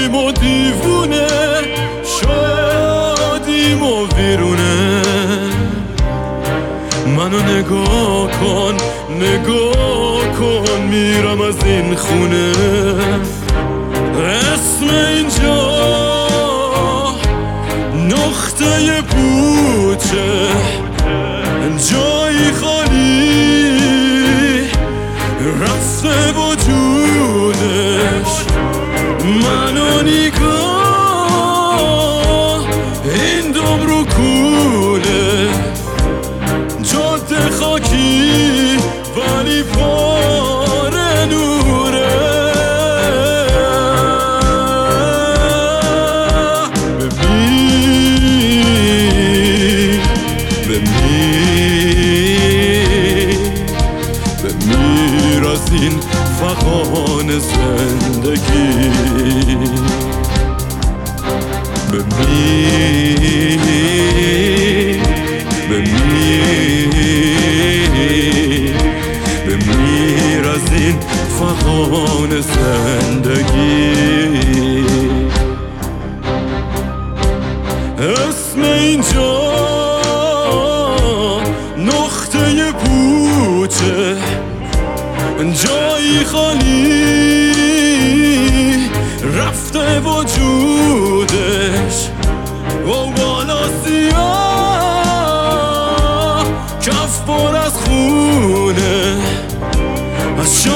شدیم و دیوونه، شدیم و ویرونه. منو نگاه کن، نگاه کن، میرم از این خونه. اسم اینجا نقطه پوچه، جایی خالی رفته وجودش. منو نگاه، این دم رو کوله، جاده خاکی ولی پاره نوره. بمیر از این فغان زندگی، بمیر از این فغان زندگی. اسم اینجا نقطه پوچه، جایی خالی رفته وجودش. و بالا سیاه، کف پر از خونه، از